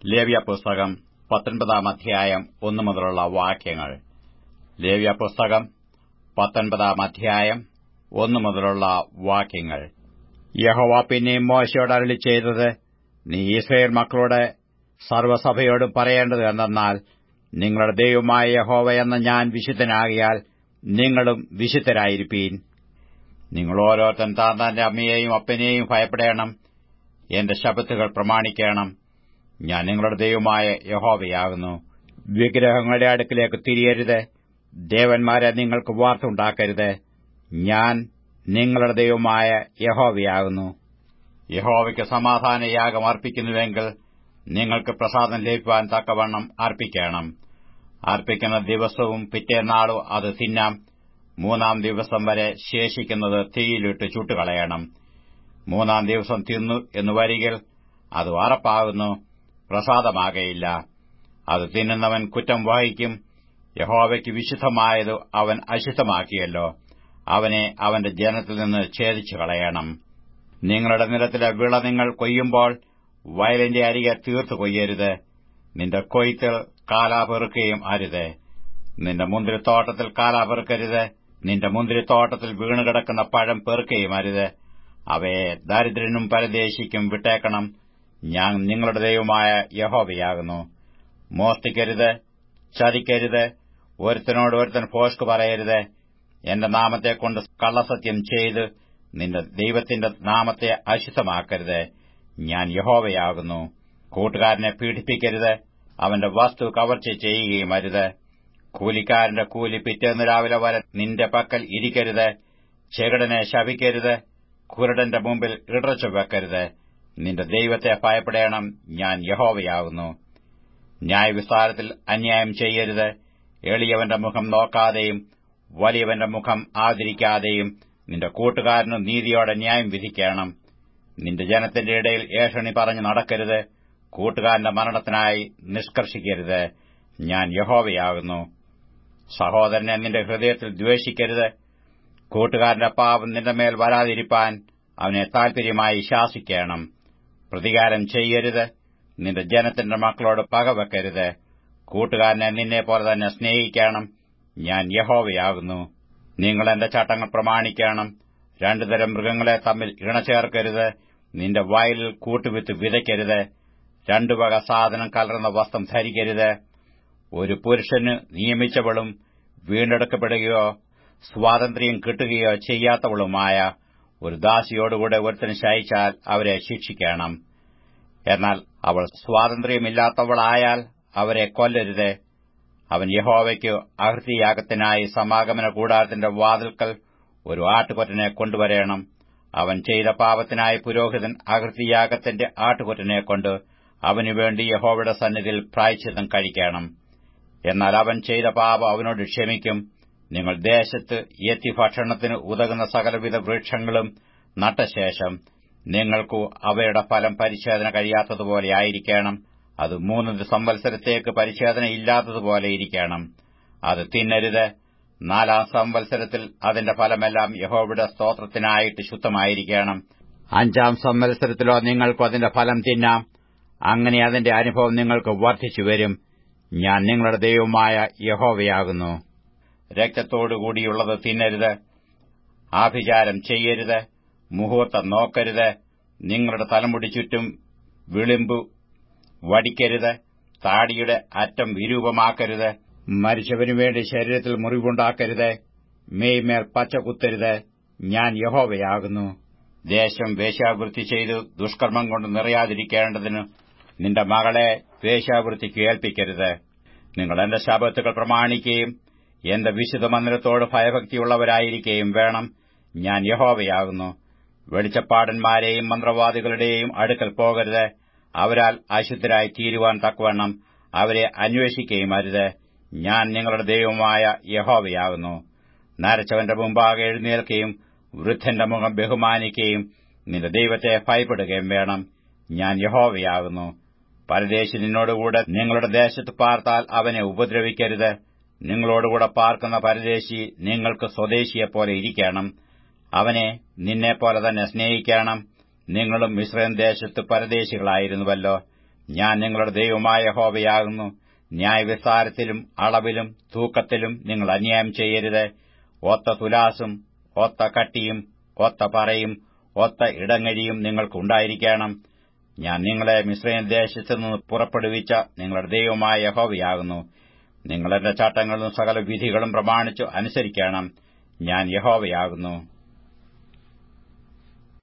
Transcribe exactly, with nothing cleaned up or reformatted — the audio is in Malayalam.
ലേവ്യപുസ്തകം പത്തൊൻപതാം അധ്യായം ഒന്നു മുതലുള്ള വാക്യങ്ങൾ. ലേവ്യപുസ്തകം പത്തൊൻപതാം അധ്യായം ഒന്നു മുതലുള്ള വാക്യങ്ങൾ. യഹോവ പിന്നെയും മോശയോട് അരുളിച്ചെയ്തത്, നീ യിസ്രായേൽ മക്കളോട് സർവ്വസഭയോടും പറയേണ്ടത് എന്തെന്നാൽ, നിങ്ങളുടെ ദൈവമായ യഹോവ എന്ന ഞാൻ വിശുദ്ധനാകിയാൽ നിങ്ങളും വിശുദ്ധരായിരിപ്പീൻ. നിങ്ങൾ ഓരോരുത്തൻ താൻ തന്റെ അമ്മയെയും അപ്പനെയും ഭയപ്പെടേണം, എന്റെ ശബ്ബത്തുകൾ പ്രമാണിക്കണം. ഞാൻ നിങ്ങളുടെ ദൈവമായ യഹോവയാകുന്നു. വിഗ്രഹങ്ങളുടെ അടുക്കിലേക്ക് തിരിയരുത്, ദേവന്മാരെ നിങ്ങൾക്ക് വാർത്തുണ്ടാക്കരുത്. ഞാൻ നിങ്ങളുടെ ദൈവമായ യഹോവയാകുന്നു. യഹോവയ്ക്ക് സമാധാനയാഗം അർപ്പിക്കുന്നുവെങ്കിൽ നിങ്ങൾക്ക് പ്രസാദം ലഭിക്കുവാൻ തക്കവണ്ണം അർപ്പിക്കണം. അർപ്പിക്കുന്ന ദിവസവും പിറ്റേന്നാളും അത് തിന്നാം. മൂന്നാം ദിവസം വരെ ശേഷിക്കുന്നത് തീയിലിട്ട് ചുട്ടുകളയണം. മൂന്നാം ദിവസം തിന്നു എന്ന് വരികിൽ അത് അറപ്പാകുന്നു, പ്രസാദമാകയില്ല. അത് തിന്നുന്നവൻ കുറ്റം വഹിക്കും. യഹോവയ്ക്ക് വിശുദ്ധമായത് അവൻ അശുദ്ധമാക്കിയല്ലോ, അവനെ അവന്റെ ജനത്തിൽ നിന്ന് ഛേദിച്ചു കളയണം. നിങ്ങളുടെ നിലത്തിലെ വിള നിങ്ങൾ കൊയ്യുമ്പോൾ വയലിന്റെ അരികെ തീർത്തു കൊയ്യരുത്. നിന്റെ കൊയ്ത്തിൽ കാലാ പെറുക്കുകയും അരുത്. നിന്റെ മുന്തിരിത്തോട്ടത്തിൽ കാലാ പെറുക്കരുത്. നിന്റെ മുന്തിരിത്തോട്ടത്തിൽ വീണുകിടക്കുന്ന പഴം പെറുക്കുകയും അരുത്. അവയെ ദരിദ്രനും പരദേശിക്കും വിട്ടേക്കണം. ഞാൻ നിങ്ങളുടെ ദൈവമായ യഹോവയാകുന്നു. മോഷ്ടിക്കരുത്, ചതിക്കരുത്, ഒരുത്തനോട് ഒരുത്തൻ ഭോഷ്ക് പറയരുത്. എന്റെ നാമത്തെക്കൊണ്ട് കള്ളസത്യം ചെയ്ത് നിന്റെ ദൈവത്തിന്റെ നാമത്തെ അശുദ്ധമാക്കരുത്. ഞാൻ യഹോവയാകുന്നു. കൂട്ടുകാരനെ പീഡിപ്പിക്കരുത്, അവന്റെ വസ്തു കവർച്ച ചെയ്യുകയും അരുത്. കൂലിക്കാരന്റെ കൂലി പിറ്റേന്ന് രാവിലെ വരെ നിന്റെ പക്കൽ ഇരിക്കരുത്. ചെകിടനെ ശപിക്കരുത്, കുരുടന്റെ മുമ്പിൽ ഇടർച്ച വെക്കരുത്. നിന്റെ ദൈവത്തെ ഭയപ്പെടേണം. ഞാൻ യഹോവയാകുന്നു. ന്യായവിസ്താരത്തിൽ അന്യായം ചെയ്യരുത്. എളിയവന്റെ മുഖം നോക്കാതെയും വലിയവന്റെ മുഖം ആദരിക്കാതെയും നിന്റെ കൂട്ടുകാരന് നീതിയോടെ ന്യായം വിധിക്കണം. നിന്റെ ജനത്തിന്റെ ഇടയിൽ ഏഷണി പറഞ്ഞു നടക്കരുത്. കൂട്ടുകാരന്റെ മരണത്തിനായി നിഷ്കർഷിക്കരുത്. ഞാൻ യഹോവയാകുന്നു. സഹോദരനെ നിന്റെ ഹൃദയത്തിൽ ദ്വേഷിക്കരുത്. കൂട്ടുകാരന്റെ പാപം നിന്റെ മേൽ വരാതിരിപ്പാൻ അവനെ താൽപര്യമായി ശാസിക്കണം. പ്രതികാരം ചെയ്യരുത്. നിന്റെ ജനത്തിന്റെ മക്കളോട് പകവെക്കരുത്. കൂട്ടുകാരനെ നിന്നെപ്പോലെ തന്നെ സ്നേഹിക്കണം. ഞാൻ യഹോവയാകുന്നു. നിങ്ങൾ എന്റെ ചട്ടങ്ങൾ പ്രമാണിക്കണം. രണ്ടുതരം മൃഗങ്ങളെ തമ്മിൽ ഇണചേർക്കരുത്. നിന്റെ വയലിൽ കൂട്ടുവിത്ത് വിതയ്ക്കരുത്. രണ്ടു വക സാധനം കലർന്ന വസ്ത്രം ധരിക്കരുത്. ഒരു പുരുഷന് നിയമിച്ചവളും വീണ്ടെടുക്കപ്പെടുകയോ സ്വാതന്ത്ര്യം കിട്ടുകയോ ചെയ്യാത്തവളുമായ ഒരു ദാസിയോടുകൂടെ ഒരുത്തന് ശയിച്ചാൽ അവരെ ശിക്ഷിക്കണം. എന്നാൽ അവൾ സ്വാതന്ത്ര്യമില്ലാത്തവളായാൽ അവരെ കൊല്ലരുത്. അവൻ യഹോവയ്ക്ക് അഹൃതിയാഗത്തിനായി സമാഗമന കൂടാരത്തിന്റെ വാതിൽക്കൽ ഒരു ആട്ടുകൊറ്റനെ കൊണ്ടുവരേണം. അവൻ ചെയ്ത പാപത്തിനായി പുരോഹിതൻ അഹൃതിയാഗത്തിന്റെ ആട്ടുകൊറ്റനെ കൊണ്ട് അവനുവേണ്ടി യഹോവയുടെ സന്നിധിയിൽ പ്രായശ്ചിത്തം കഴിക്കണം. എന്നാൽ അവൻ ചെയ്ത പാപം അവനോട് ക്ഷമിക്കും. നിങ്ങൾ ദേശത്ത് എത്തി ഭക്ഷണത്തിന് ഉതകുന്ന സകലവിധ വൃക്ഷങ്ങളും നട്ടശേഷം നിങ്ങൾക്കു അവയുടെ ഫലം പരിച്ഛേദന കഴിയാത്തതുപോലെ ആയിരിക്കണം. അത് മൂന്ന് സംവത്സരത്തേക്ക് പരിച്ഛേദന ഇല്ലാത്തതുപോലെ ഇരിക്കണം. അത് തിന്നരുത്. നാലാം സംവത്സരത്തിൽ അതിന്റെ ഫലമെല്ലാം യഹോവയുടെ സ്തോത്രത്തിനായിട്ട് ശുദ്ധമായിരിക്കണം. അഞ്ചാം സംവത്സരത്തിലോ നിങ്ങൾക്കു അതിന്റെ ഫലം തിന്നാം. അങ്ങനെ അതിന്റെ അനുഭവം നിങ്ങൾക്ക് വർദ്ധിച്ചുവരും. ഞാൻ നിങ്ങളുടെ ദൈവമായ യഹോവയാകുന്നു. രക്തത്തോടുകൂടിയുള്ളത് തിന്നരുത്. ആഭിചാരം ചെയ്യരുത്. മുഹൂർത്തം നോക്കരുത്. നിങ്ങളുടെ തലമുടി ചുറ്റും വിളിമ്പു വടിക്കരുത്. താടിയുടെ അറ്റം വിരൂപമാക്കരുത്. മരിച്ചവനുവേണ്ടി ശരീരത്തിൽ മുറിവുണ്ടാക്കരുത്. മേയ്മേൽ പച്ച കുത്തരുത്. ഞാൻ യഹോവയാകുന്നു. ദേശം വേശ്യാവൃത്തി ചെയ്ത് ദുഷ്കർമ്മം കൊണ്ട് നിറയാതിരിക്കേണ്ടതിന് നിന്റെ മകളെ വേശ്യാവൃത്തിക്ക് ഏൽപ്പിക്കരുത്. നിങ്ങൾ എന്റെ ശബ്ബത്തുകൾ പ്രമാണിക്കുകയും എന്റെ വിശുദ്ധ മന്ദിരത്തോട് ഭയഭക്തിയുള്ളവരായിരിക്കുകയും വേണം. ഞാൻ യഹോവയാകുന്നു. വെളിച്ചപ്പാടന്മാരെയും മന്ത്രവാദികളുടെയും അടുക്കൽ പോകരുത്. അവരാൽ അശുദ്ധരായി തീരുവാൻ തക്കവണ്ണം അവരെ അന്വേഷിക്കുകയും അരുത്. ഞാൻ നിങ്ങളുടെ ദൈവമായ യഹോവയാകുന്നു. നരച്ചവന്റെ മുമ്പാകെ എഴുന്നേൽക്കുകയും വൃദ്ധന്റെ മുഖം ബഹുമാനിക്കുകയും നിന്റെ ദൈവത്തെ ഭയപ്പെടുകയും വേണം. ഞാൻ യഹോവയാകുന്നു. പരദേശി നിന്നോടുകൂടെ നിങ്ങളുടെ ദേശത്ത് പാർത്താൽ അവനെ ഉപദ്രവിക്കരുത്. നിങ്ങളോടുകൂടെ പാർക്കുന്ന പരദേശി നിങ്ങൾക്ക് സ്വദേശിയെപ്പോലെ ഇരിക്കണം. അവനെ നിന്നെപ്പോലെ തന്നെ സ്നേഹിക്കണം. നിങ്ങളും മിസ്രയീം ദേശത്ത് പരദേശികളായിരുന്നുവല്ലോ. ഞാൻ നിങ്ങളുടെ ദൈവമായ യഹോവയാകുന്നു. ന്യായവിസ്താരത്തിലും അളവിലും തൂക്കത്തിലും നിങ്ങൾ അന്യായം ചെയ്യരുത്. ഒത്ത തുലാസും ഒത്ത കട്ടിയും ഒത്ത പറയും ഒത്ത ഇടങ്ങഴിയും നിങ്ങൾക്കുണ്ടായിരിക്കണം. ഞാൻ നിങ്ങളെ മിസ്രയീം ദേശത്തുനിന്ന് പുറപ്പെടുവിച്ച നിങ്ങളുടെ ദൈവമായ യഹോവയാകുന്നു. നിങ്ങൾ എന്റെ ചട്ടങ്ങളും സകല വിധികളും പ്രമാണിച്ചു അനുസരിക്കണം. ഞാൻ യഹോവയാകുന്നു.